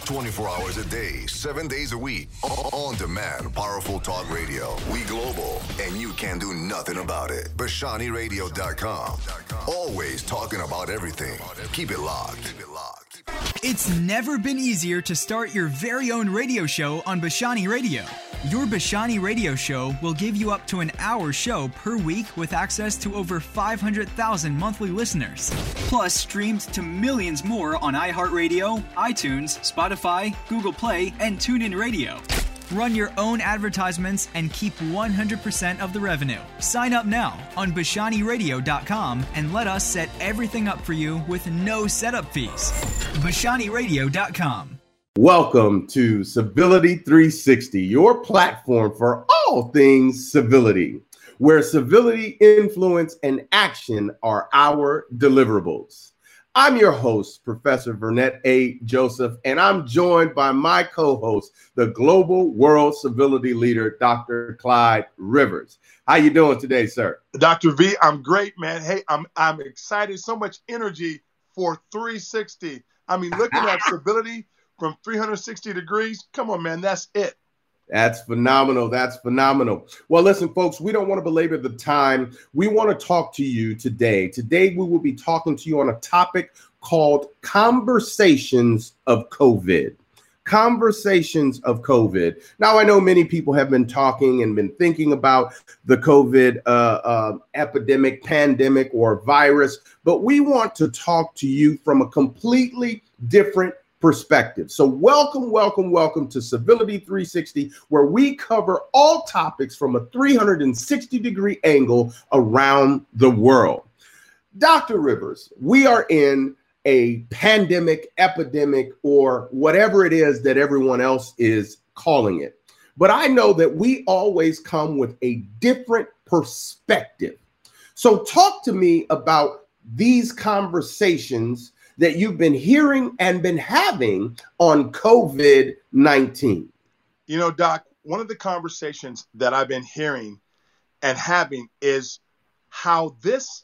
24 hours a day, 7 days a week. On demand, powerful talk radio. We global, and you can do nothing about it. BashaniRadio.com. Always talking about everything. Keep it locked. It's never been easier to start your very own radio show on Bashani Radio. Your Bashani Radio show will give you up to an hour show per week with access to over 500,000 monthly listeners. Plus, streamed to millions more on iHeartRadio, iTunes, Spotify, Google Play, and TuneIn Radio. Run your own advertisements and keep 100% of the revenue. Sign up now on BashaniRadio.com and let us set everything up for you with no setup fees. BashaniRadio.com. Welcome to Civility 360, your platform for all things civility, where civility, influence, and action are our deliverables. I'm your host, Professor Vernette A. Joseph, and I'm joined by my co-host, the global world civility leader, Dr. Clyde Rivers. How you doing today, sir? Dr. V, I'm great, man. Hey, I'm excited. So much energy for 360. I mean, looking at civility from 360 degrees. Come on, man. That's it. That's phenomenal. That's phenomenal. Well, listen, folks, we don't want to belabor the time. We want to talk to you today. Today, we will be talking to you on a topic called Conversations of COVID. Conversations of COVID. Now, I know many people have been talking and been thinking about the COVID epidemic, pandemic, or virus, but we want to talk to you from a completely different perspective. So welcome to Civility 360, where we cover all topics from a 360-degree angle around the world. Dr. Rivers, we are in a pandemic, epidemic, or whatever it is that everyone else is calling it. But I know that we always come with a different perspective. So talk to me about these conversations that you've been hearing and been having on COVID-19. You know, Doc, one of the conversations that I've been hearing and having is how this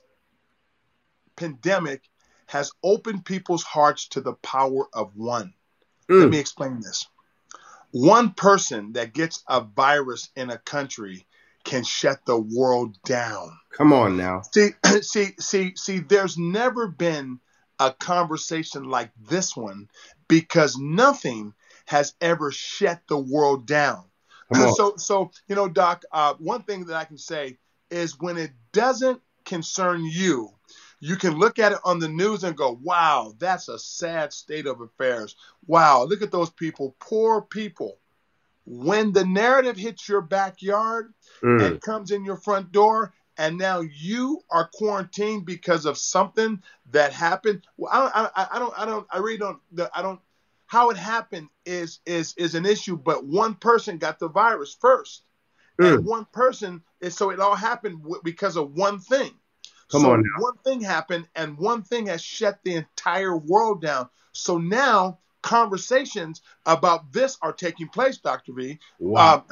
pandemic has opened people's hearts to the power of one. Let me explain this. One person that gets a virus in a country can shut the world down. Come on now. See, there's never been a conversation like this one because nothing has ever shut the world down. So, you know, Doc, one thing that I can say is when it doesn't concern you, you can look at it on the news and go, wow, that's a sad state of affairs. Wow, look at those people, poor people. When the narrative hits your backyard and comes in your front door, and now you are quarantined because of something that happened. Well, I really don't. How it happened is an issue, but one person got the virus first, and one person so it all happened because of one thing. One thing happened, and one thing has shut the entire world down. So now conversations about this are taking place, Dr. V. Wow.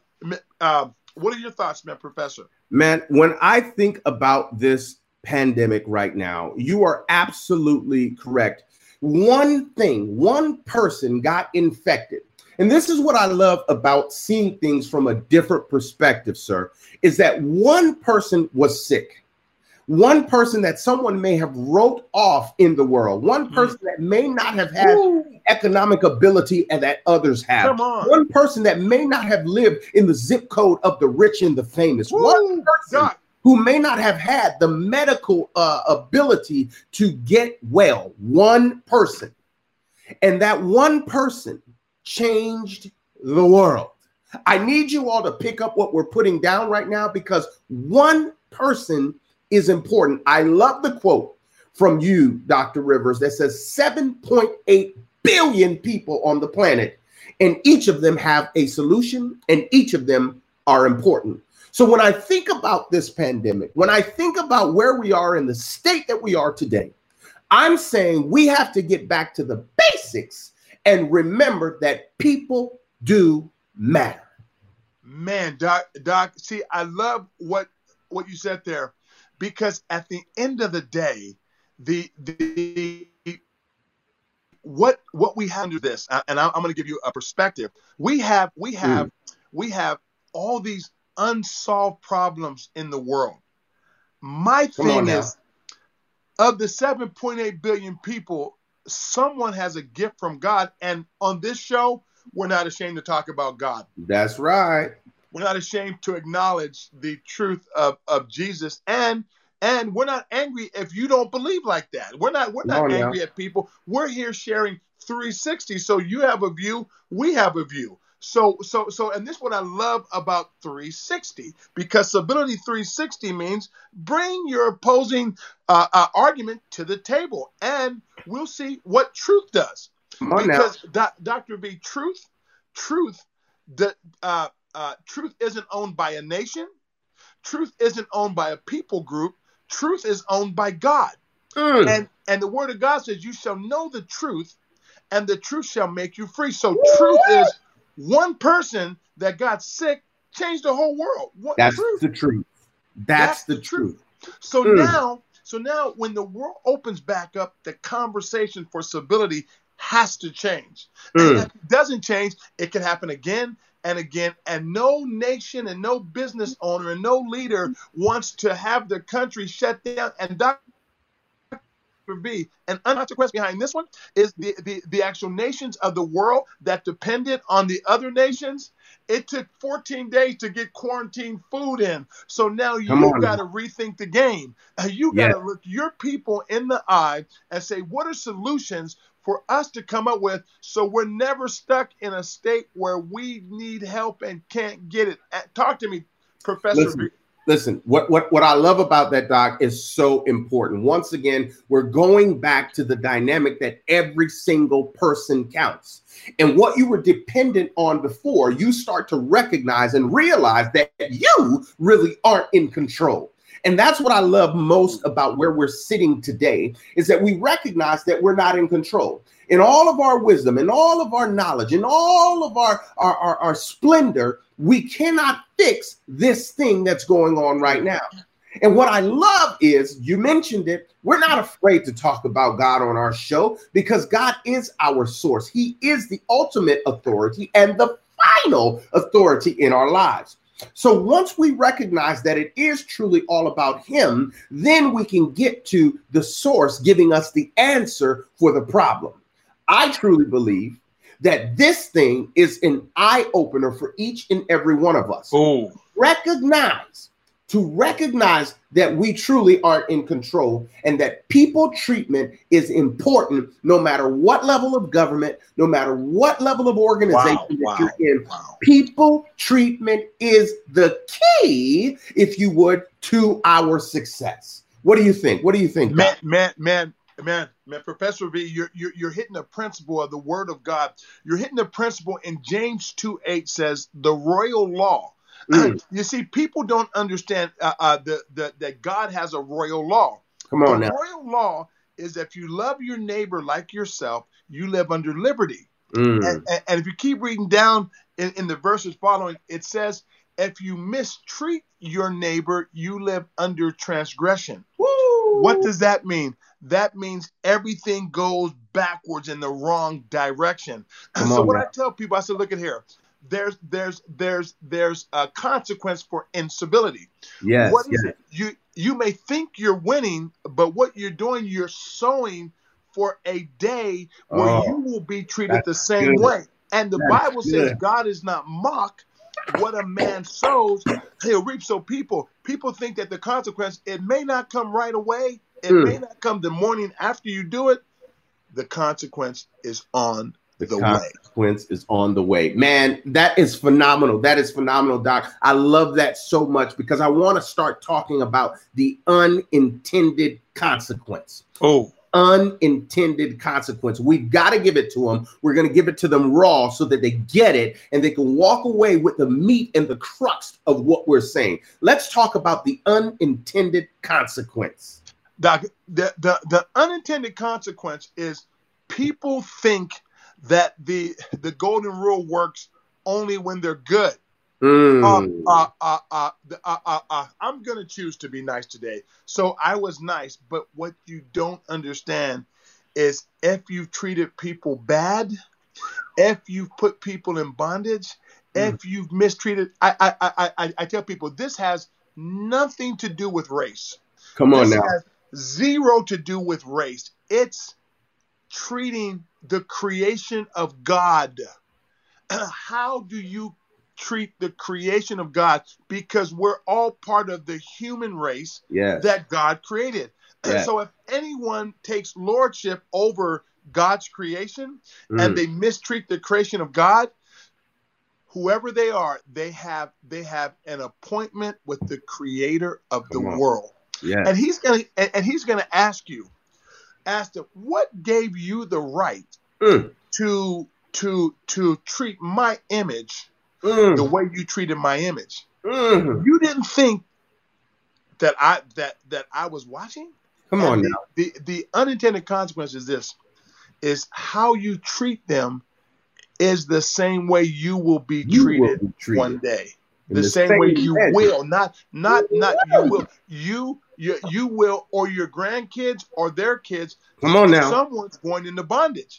What are your thoughts, man, Professor? Man, when I think about this pandemic right now, you are absolutely correct. One person got infected. And this is what I love about seeing things from a different perspective, sir, is that one person was sick. One person that someone may have wrote off in the world. One person that may not have had economic ability and that others have. One person that may not have lived in the zip code of the rich and the famous. One person who may not have had the medical ability to get well. One person. And that one person changed the world. I need you all to pick up what we're putting down right now because one person is important. I love the quote from you, Dr. Rivers, that says 7.8 billion people on the planet, and each of them have a solution, and each of them are important. So when I think about this pandemic, when I think about where we are in the state that we are today, I'm saying we have to get back to the basics and remember that people do matter. Man, Doc, see, I love what you said there, because at the end of the day, the what we have to this, and I'm going to give you a perspective. We have all these unsolved problems in the world. My thing is, of the 7.8 billion people, someone has a gift from God. And on this show, we're not ashamed to talk about God. That's right. We're not ashamed to acknowledge the truth of Jesus. And we're not angry if you don't believe like that. We're not angry at people. We're here sharing 360. So you have a view, we have a view. So, and this is what I love about 360, because Civility 360 means bring your opposing argument to the table, and we'll see what truth does. Because Dr. B, truth isn't owned by a nation. Truth isn't owned by a people group. Truth is owned by God. And the word of God says, you shall know the truth, and the truth shall make you free. So truth is one person that got sick changed the whole world. That's the truth. That's the truth. So now when the world opens back up, the conversation for civility has to change. And if it doesn't change, it can happen again and again. And no nation and no business owner and no leader wants to have their country shut down. And be an consequence behind this one is the actual nations of the world that depended on the other nations. It took 14 days to get quarantine food in. So now you got to rethink the game. You got to look your people in the eye and say, what are solutions for us to come up with so we're never stuck in a state where we need help and can't get it? Talk to me, Professor. Listen, what I love about that, Doc, is so important. Once again, we're going back to the dynamic that every single person counts. And what you were dependent on before, you start to recognize and realize that you really aren't in control. And that's what I love most about where we're sitting today, is that we recognize that we're not in control. In all of our wisdom, in all of our knowledge, in all of our splendor, we cannot fix this thing that's going on right now. And what I love is, you mentioned it, we're not afraid to talk about God on our show because God is our source. He is the ultimate authority and the final authority in our lives. So once we recognize that it is truly all about him, then we can get to the source giving us the answer for the problem. I truly believe that this thing is an eye opener for each and every one of us. Oh. To recognize that we truly aren't in control and that people treatment is important no matter what level of government, no matter what level of organization you're in. People treatment is the key, if you would, to our success. What do you think? What do you think? Man, Professor V, you're hitting a principle of the Word of God. You're hitting a principle in James 2:8 says the royal law. You see, people don't understand that God has a royal law. Come on now. The royal law is if you love your neighbor like yourself, you live under liberty. And if you keep reading down in the verses following, it says, if you mistreat your neighbor, you live under transgression. Woo! What does that mean? That means everything goes backwards in the wrong direction. So what I tell people, I said, look at here. There's a consequence for incivility. Yes. What is it? You may think you're winning, but what you're doing, you're sowing for a day where you will be treated the same way. And the Bible says God is not mocked. What a man sows, he'll reap. So people think that the consequence, it may not come right away. It may not come the morning after you do it. The consequence is on the consequence is on the way. Man, that is phenomenal. That is phenomenal, Doc. I love that so much because I want to start talking about the unintended consequence. Oh. Unintended consequence. We've got to give it to them. We're going to give it to them raw so that they get it and they can walk away with the meat and the crux of what we're saying. Let's talk about the unintended consequence. Doc, the unintended consequence is people think that the golden rule works only when they're good. I'm going to choose to be nice today. So I was nice, but what you don't understand is if you've treated people bad, if you've put people in bondage, if you've mistreated. I tell people this has nothing to do with race. Come on now. This has zero to do with race. It's treating the creation of God. How do you treat the creation of God? Because we're all part of the human race that God created. Yes. So if anyone takes lordship over God's creation and they mistreat the creation of God, whoever they are, they have an appointment with the creator of the world. Yeah. And he's gonna ask them, what gave you the right to treat my image the way you treated my image? You didn't think that I was watching? Come on now. The unintended consequence is this: is how you treat them is the same way you will be treated one day. The same way you will, not you will. You will, or your grandkids or their kids. Come on now. Someone's going into bondage.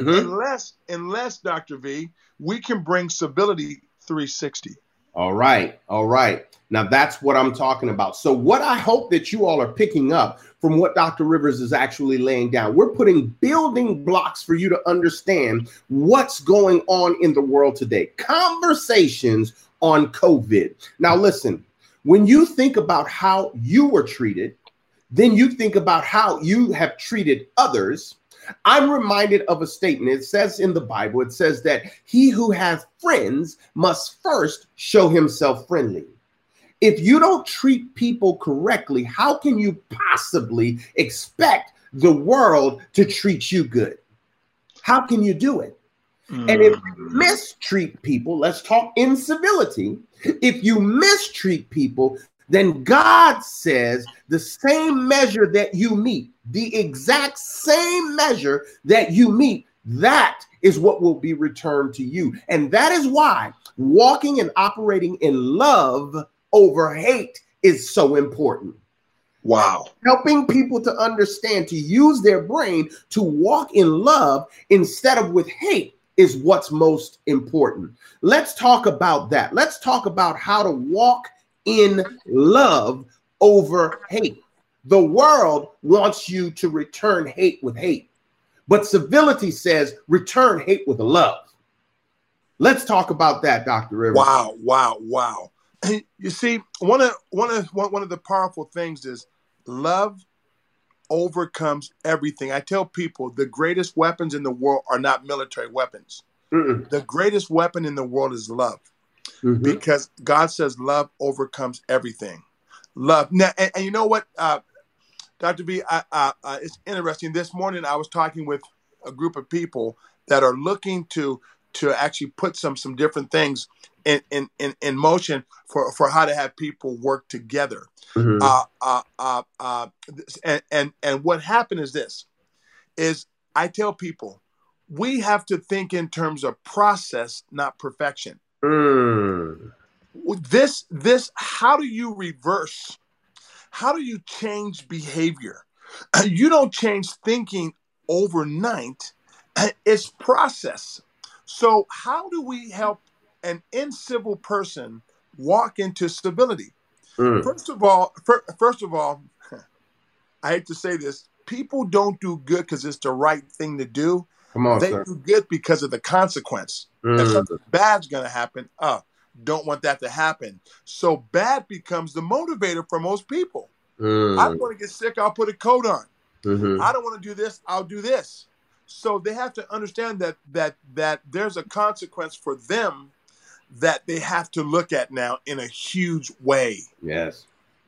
Unless Dr. V, we can bring civility 360. All right. Now that's what I'm talking about. So what I hope that you all are picking up from what Dr. Rivers is actually laying down, we're putting building blocks for you to understand what's going on in the world today. Conversations on COVID. Now listen, when you think about how you were treated, then you think about how you have treated others. I'm reminded of a statement. It says in the Bible, it says that he who has friends must first show himself friendly. If you don't treat people correctly, how can you possibly expect the world to treat you good? How can you do it? And if you mistreat people, let's talk incivility. If you mistreat people, then God says the same measure that you meet, the exact same measure that you meet, that is what will be returned to you. And that is why walking and operating in love over hate is so important. Wow. Helping people to understand, to use their brain to walk in love instead of with hate is what's most important. Let's talk about that. Let's talk about how to walk in love over hate. The world wants you to return hate with hate, but civility says return hate with love. Let's talk about that, Dr. Rivers. Wow. You see, one of the powerful things is love overcomes everything. I tell people the greatest weapons in the world are not military weapons. The greatest weapon in the world is love. Because God says love overcomes everything. Love. Now, and you know what, Dr. V, it's interesting. This morning I was talking with a group of people that are looking to actually put some different things in motion for how to have people work together. And what happened is this, is I tell people we have to think in terms of process, not perfection. This, how do you reverse? How do you change behavior? You don't change thinking overnight. It's process. So how do we help an incivil person walk into civility? First of all, I hate to say this, people don't do good because it's the right thing to do. They do good because of the consequence. If something bad's going to happen, don't want that to happen. So bad becomes the motivator for most people. I don't want to get sick, I'll put a coat on. I don't want to do this, I'll do this. So they have to understand that there's a consequence for them that they have to look at now in a huge way. Yes.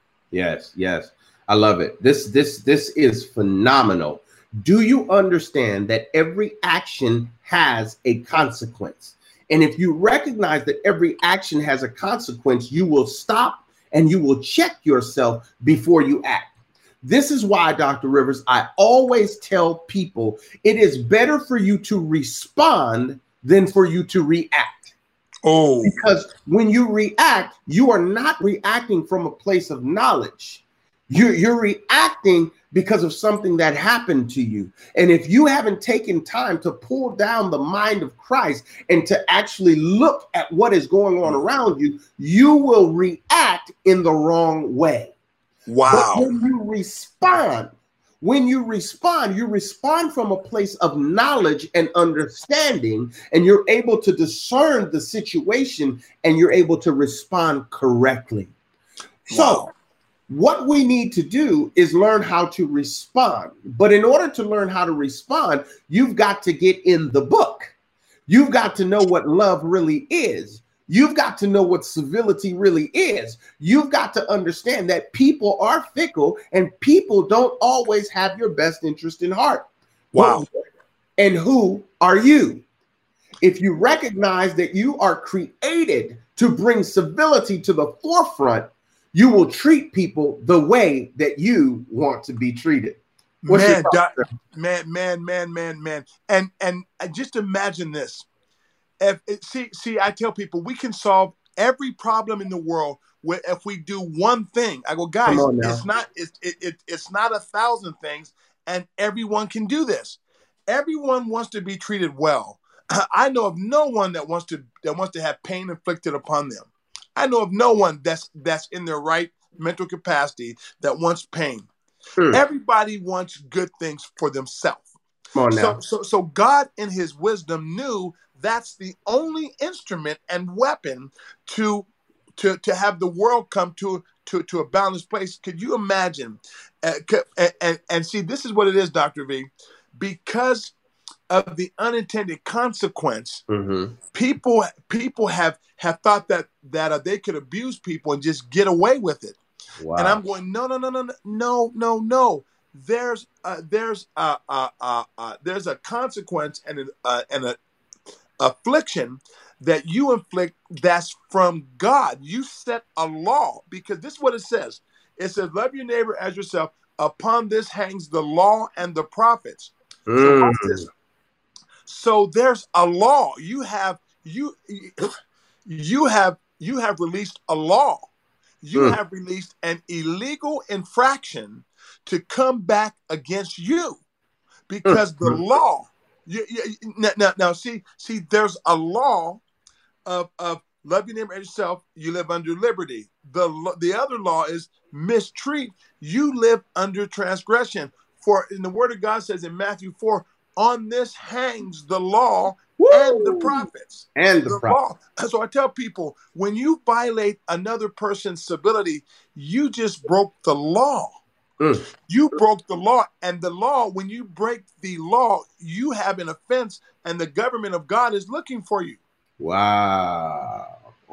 I love it. This is phenomenal. Do you understand that every action has a consequence? And if you recognize that every action has a consequence, you will stop and you will check yourself before you act. This is why, Dr. Rivers, I always tell people it is better for you to respond than for you to react. Because when you react, you are not reacting from a place of knowledge. You're reacting because of something that happened to you. And if you haven't taken time to pull down the mind of Christ and to actually look at what is going on around you, you will react in the wrong way. Wow. But when you respond from a place of knowledge and understanding, and you're able to discern the situation and you're able to respond correctly. Wow. So what we need to do is learn how to respond. But in order to learn how to respond, you've got to get in the book. You've got to know what love really is. You've got to know what civility really is. You've got to understand that people are fickle and people don't always have your best interest in heart. Wow. And who are you? If you recognize that you are created to bring civility to the forefront, you will treat people the way that you want to be treated. Man. And just imagine this. I tell people we can solve every problem in the world if we do one thing. I go, guys, it's not 1,000 things, and everyone can do this. Everyone wants to be treated well. I know of no one that wants to have pain inflicted upon them. I know of no one that's in their right mental capacity that wants pain. Everybody wants good things for themselves. Come on now. So God, in His wisdom, knew that's the only instrument and weapon to have the world come to a balanced place. Could you imagine? And see, this is what it is, Dr. V. Because of the unintended consequence, people have thought that they could abuse people and just get away with it. Wow. And I'm going, no. There's a consequence and a affliction that you inflict that's from God. You set a law, because this is what it says. It says, love your neighbor as yourself. Upon this hangs the law and the prophets. So watch this. So there's a law. You have released a law. You have released an illegal infraction to come back against you, because the law. Now, see, there's a law of love your neighbor as yourself. You live under liberty. The other law is mistreat. You live under transgression. For in the Word of God says in Matthew 4, on this hangs the law and the prophets. And the prophets. Law. So I tell people, when you violate another person's civility, you just broke the law. You broke the law, and the law, when you break the law, you have an offense, and the government of God is looking for you. Wow.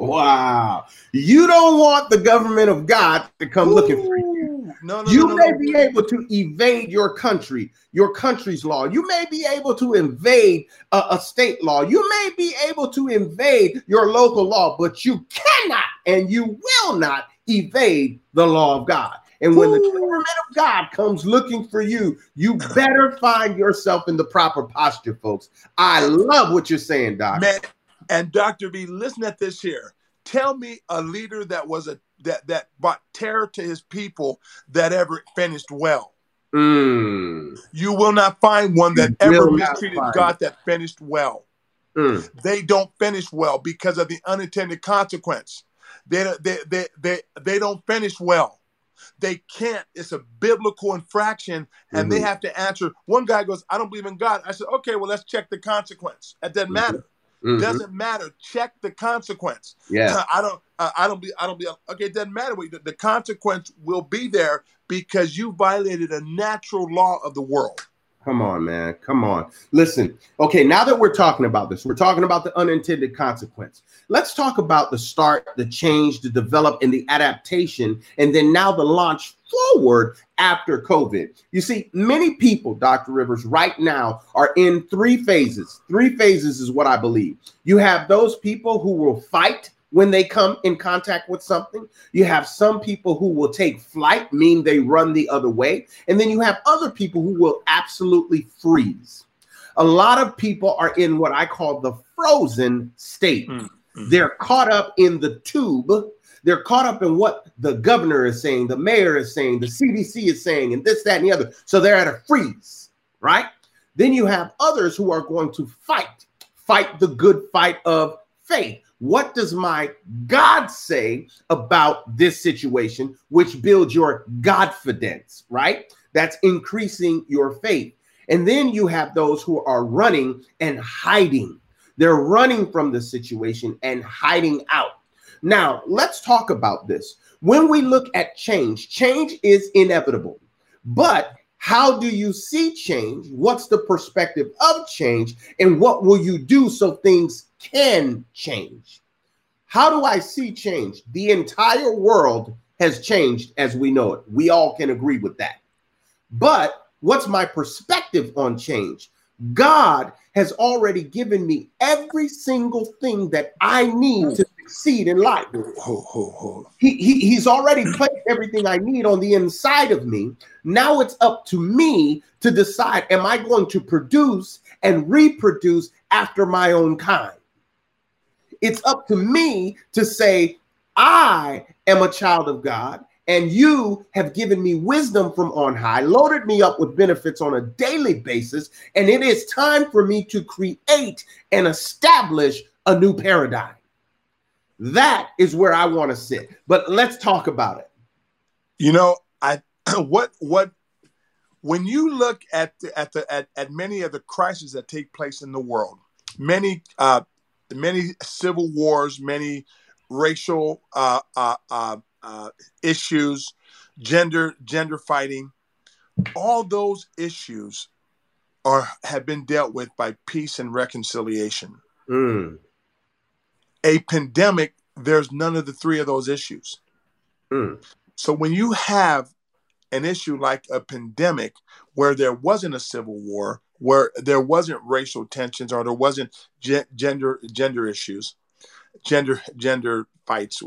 You don't want the government of God to come looking for you. No, you may be able to evade your country's law. You may be able to invade a state law. You may be able to invade your local law, but you cannot and you will not evade the law of God. And when the government of God comes looking for you, you better find yourself in the proper posture, folks. I love what you're saying, Doc. Man, and Dr. V, listen at this here. Tell me a leader that was that brought terror to his people that ever finished well. You will not find one that ever mistreated God that finished well. They don't finish well because of the unintended consequence. They don't finish well. They can't. It's a biblical infraction, and they have to answer. One guy goes, I don't believe in God. I said, okay, well, let's check the consequence. That doesn't matter. Doesn't matter. Check the consequence. Yeah. I don't believe. Okay, it doesn't matter. The consequence will be there because you violated a natural law of the world. Come on, man. Come on. Listen. Okay, now that we're talking about this, we're talking about the unintended consequence. Let's talk about the start, the change, the develop, and the adaptation, and then now the launch forward after COVID. You see, many people, Dr. Rivers, right now are in three phases. Three phases is what I believe. You have those people who will fight when they come in contact with something. You have some people who will take flight, mean they run the other way. And then you have other people who will absolutely freeze. A lot of people are in what I call the frozen state. They're caught up in the tube. They're caught up in what the governor is saying, the mayor is saying, the CDC is saying, and this, that, and the other. So they're at a freeze, right? Then you have others who are going to fight the good fight of faith. What does my God say about this situation, which builds your Godfidence, right? That's increasing your faith. And then you have those who are running and hiding. They're running from the situation and hiding out. Now, let's talk about this. When we look at change, change is inevitable. But how do you see change? What's the perspective of change? And what will you do so things can change? How do I see change? The entire world has changed as we know it. We all can agree with that. But what's my perspective on change? God has already given me every single thing that I need to succeed in life. He's already placed everything I need on the inside of me. Now it's up to me to decide, am I going to produce and reproduce after my own kind? It's up to me to say, I am a child of God, and you have given me wisdom from on high, loaded me up with benefits on a daily basis, and it is time for me to create and establish a new paradigm. That is where I want to sit. But let's talk about it. You know, when you look at many of the crises that take place in the world, many civil wars, many racial issues, gender fighting, all those issues have been dealt with by peace and reconciliation. A pandemic, there's none of the three of those issues. So when you have an issue like a pandemic where there wasn't a civil war, where there wasn't racial tensions, or there wasn't gender issues, gender fights,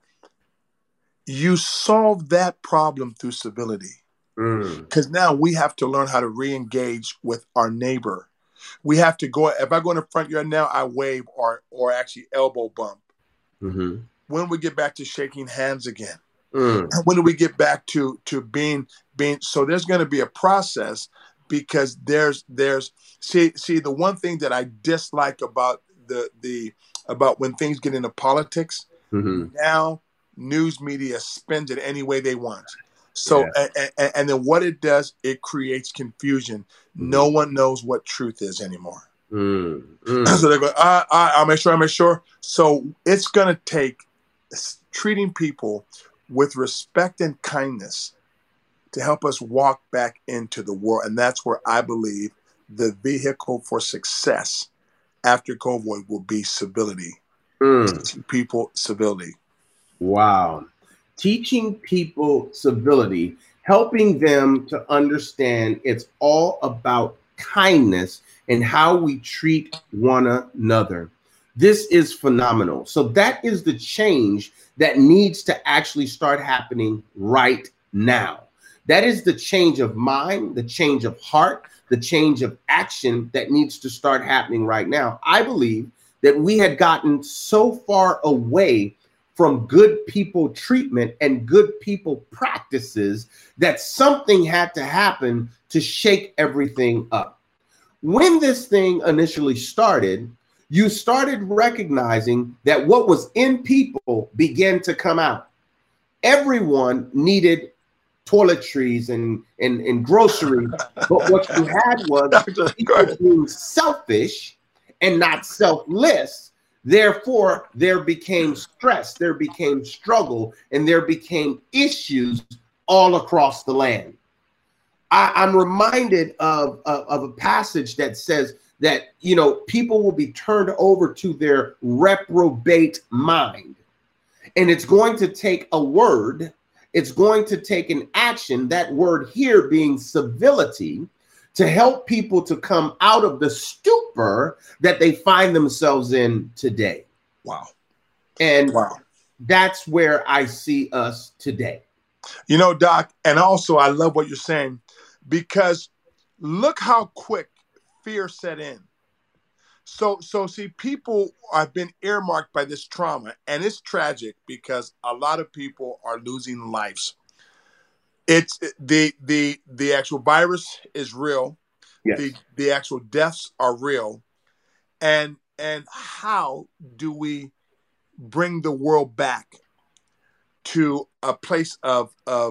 you solve that problem through civility. Because now we have to learn how to re-engage with our neighbor. We have to go, if I go in the front yard now, I wave or actually elbow bump. When we get back to shaking hands again? When do we get back to being, so there's going to be a process, because there's the one thing that I dislike about about when things get into politics, now news media spins it any way they want. So, and then what it does, it creates confusion. No one knows what truth is anymore. So they go, I'll make sure. So it's going to take treating people with respect and kindness to help us walk back into the world. And that's where I believe the vehicle for success after COVID will be civility. Teaching people civility. Wow. Teaching people civility, helping them to understand it's all about kindness and how we treat one another. This is phenomenal. So that is the change that needs to actually start happening right now. That is the change of mind, the change of heart, the change of action that needs to start happening right now. I believe that we had gotten so far away from good people treatment and good people practices that something had to happen to shake everything up. When this thing initially started, you started recognizing that what was in people began to come out. Everyone needed toiletries and groceries, but what you had was people being selfish and not selfless. Therefore, there became stress, there became struggle, and there became issues all across the land. I'm reminded of a passage that says that, you know, people will be turned over to their reprobate mind. And it's going to take a word, it's going to take an action, that word here being civility, to help people to come out of the stupor that they find themselves in today. Wow. And that's where I see us today. You know, Doc, and also I love what you're saying, because look how quick fear set in. So see, people have been earmarked by this trauma, and it's tragic because a lot of people are losing lives. It's the actual virus is real. Yes. The actual deaths are real. And how do we bring the world back to a place of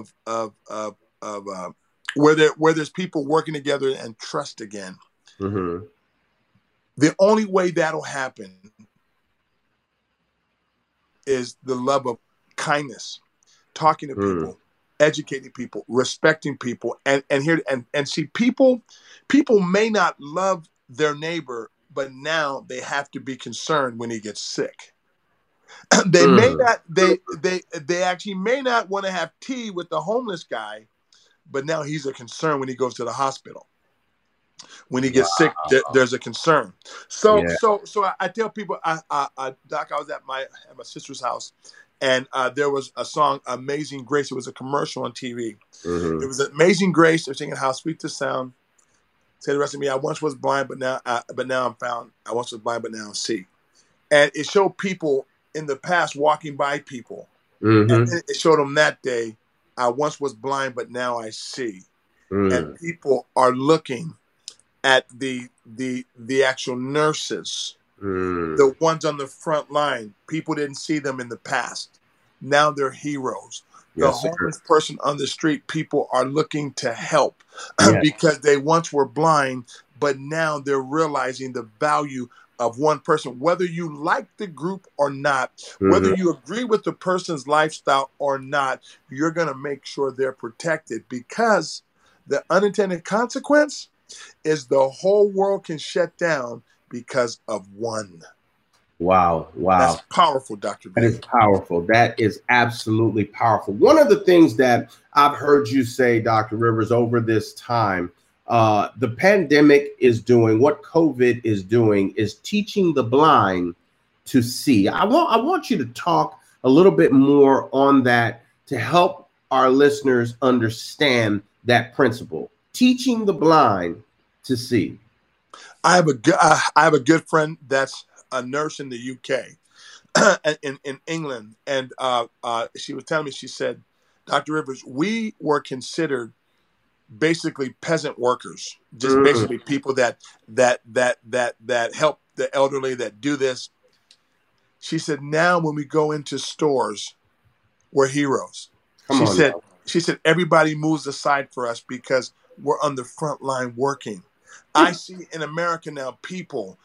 where there's people working together and trust again? Mm-hmm. The only way that'll happen is the love of kindness, talking to people, educating people, respecting people, and see, people may not love their neighbor, but now they have to be concerned when he gets sick. They may not, they actually may not want to have tea with the homeless guy, but now he's a concern when he goes to the hospital. When he gets sick, there's a concern. So I tell people, Doc, I was at my sister's house, and there was a song, Amazing Grace. It was a commercial on TV. Mm-hmm. It was Amazing Grace. They're singing How Sweet the Sound. Say the rest of me. I once was blind, but now I'm found. I once was blind, but now I see. And it showed people in the past walking by people. Mm-hmm. And it showed them that day, I once was blind, but now I see. And people are looking at the actual nurses, the ones on the front line. People didn't see them in the past. Now they're heroes. The homeless person on the street, people are looking to help because they once were blind, but now they're realizing the value of one person. Whether you like the group or not, whether you agree with the person's lifestyle or not, you're going to make sure they're protected, because the unintended consequence is the whole world can shut down because of one. Wow. That's powerful, Dr. B. That is powerful. That is absolutely powerful. One of the things that I've heard you say, Dr. Rivers, over this time, the pandemic is doing, what COVID is doing is teaching the blind to see. I want you to talk a little bit more on that to help our listeners understand that principle. Teaching the blind to see. I have a good friend that's a nurse in the UK, in England, and she was telling me, she said, Dr. Rivers, we were considered basically peasant workers, just basically people that help the elderly, that do this. She said, now when we go into stores, we're heroes. She said everybody moves aside for us because we're on the front line working. I see in America now, people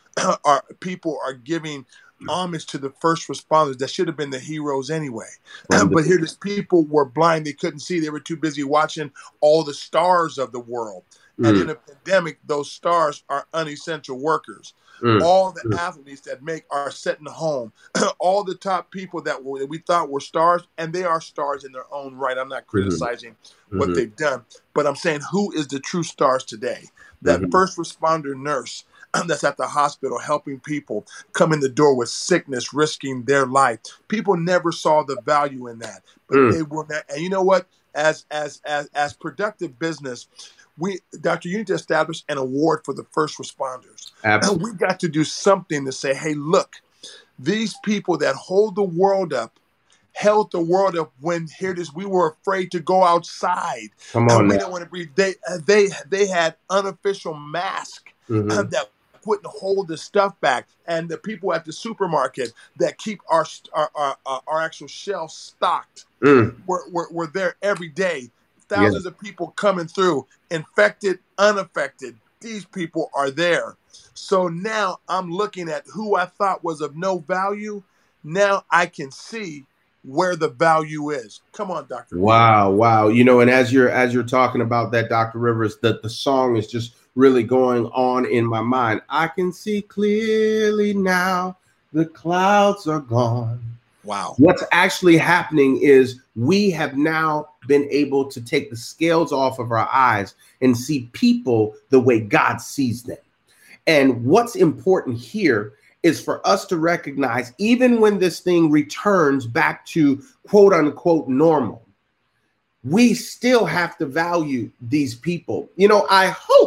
are giving homage to the first responders that should have been the heroes anyway. But here, these people were blind; they couldn't see. They were too busy watching all the stars of the world. And in a pandemic, those stars are unessential workers. All the athletes that are sitting home, all the top people that we thought were stars, and they are stars in their own right. I'm not criticizing what they've done, but I'm saying, who is the true stars today? That first responder nurse that's at the hospital helping people come in the door with sickness, risking their life. People never saw the value in that, but they were not. And you know what? As productive business, Doctor, you need to establish an award for the first responders. Absolutely. We got to do something to say, hey, look, these people that hold the world up, held the world up when we were afraid to go outside. Come on, we didn't want to breathe. They had unofficial masks that wouldn't hold the stuff back, and the people at the supermarket that keep our actual shelves stocked were there every day. Thousands of people coming through, infected, unaffected. These people are there. So now I'm looking at who I thought was of no value. Now I can see where the value is. Come on, Dr. Wow. You know, and as you're talking about that, Dr. Rivers, the song is just really going on in my mind. I can see clearly now, the clouds are gone. Wow. What's actually happening is we have now been able to take the scales off of our eyes and see people the way God sees them. And what's important here is for us to recognize, even when this thing returns back to quote unquote normal, we still have to value these people. You know, I hope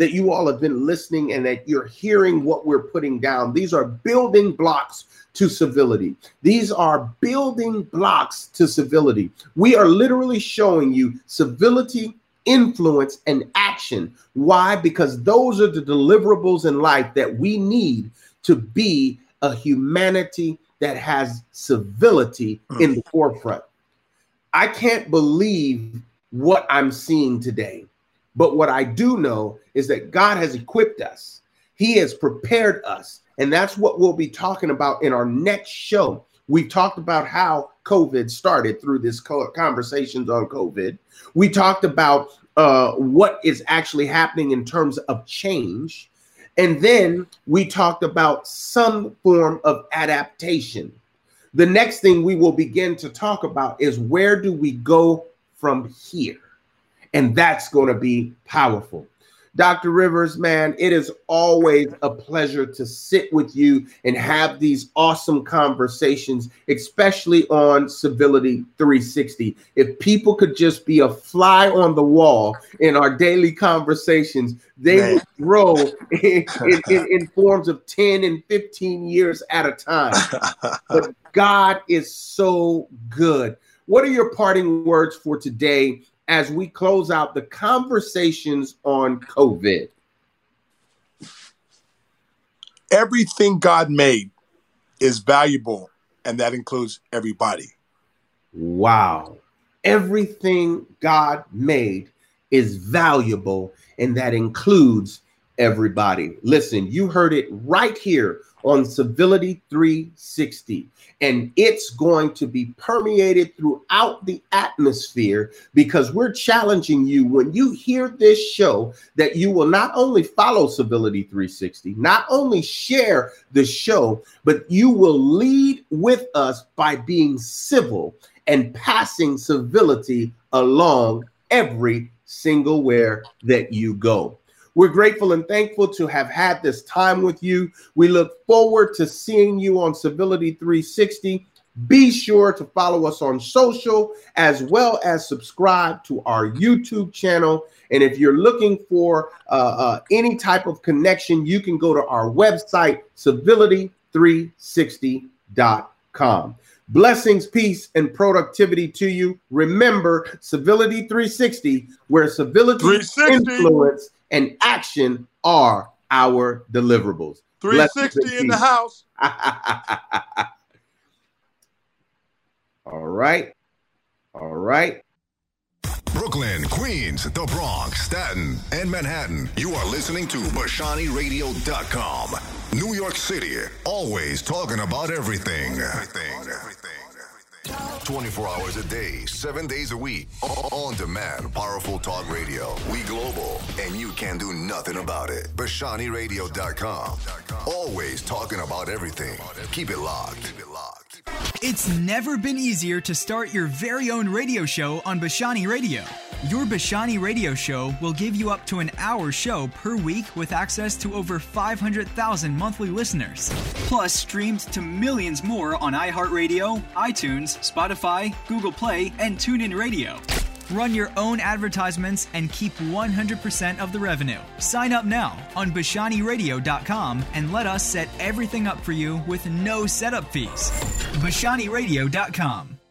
that you all have been listening and that you're hearing what we're putting down. These are building blocks to civility. These are building blocks to civility. We are literally showing you civility, influence, and action. Why? Because those are the deliverables in life that we need to be a humanity that has civility in the forefront. I can't believe what I'm seeing today, but what I do know is that God has equipped us. He has prepared us. And that's what we'll be talking about in our next show. We've talked about how COVID started through this conversations on COVID. We talked about what is actually happening in terms of change. And then we talked about some form of adaptation. The next thing we will begin to talk about is where do we go from here? And that's going to be powerful. Dr. Rivers, man, it is always a pleasure to sit with you and have these awesome conversations, especially on Civility 360. If people could just be a fly on the wall in our daily conversations, they would grow in forms of 10 and 15 years at a time. But God is so good. What are your parting words for today as we close out the conversations on COVID? Everything God made is valuable, and that includes everybody. Wow. Everything God made is valuable, and that includes everybody. Listen, you heard it right here on Civility 360, and it's going to be permeated throughout the atmosphere because we're challenging you when you hear this show that you will not only follow Civility 360, not only share the show, but you will lead with us by being civil and passing civility along every single where that you go. We're grateful and thankful to have had this time with you. We look forward to seeing you on Civility 360. Be sure to follow us on social as well as subscribe to our YouTube channel. And if you're looking for any type of connection, you can go to our website, civility360.com. Blessings, peace, and productivity to you. Remember, Civility 360, where civility, influence, and action are our deliverables. 360 in the house. All right. Brooklyn, Queens, the Bronx, Staten, and Manhattan. You are listening to BashaniRadio.com. New York City, always talking about everything. 24 hours a day, 7 days a week. On demand, powerful talk radio. We global, and you can do nothing about it. BashaniRadio.com. Always talking about everything. Keep it locked. It's never been easier to start your very own radio show on Bashani Radio. Your Bashani Radio show will give you up to an hour show per week with access to over 500,000 monthly listeners. Plus, streamed to millions more on iHeartRadio, iTunes, Spotify, Google Play, and TuneIn Radio. Run your own advertisements and keep 100% of the revenue. Sign up now on BashaniRadio.com and let us set everything up for you with no setup fees. BashaniRadio.com.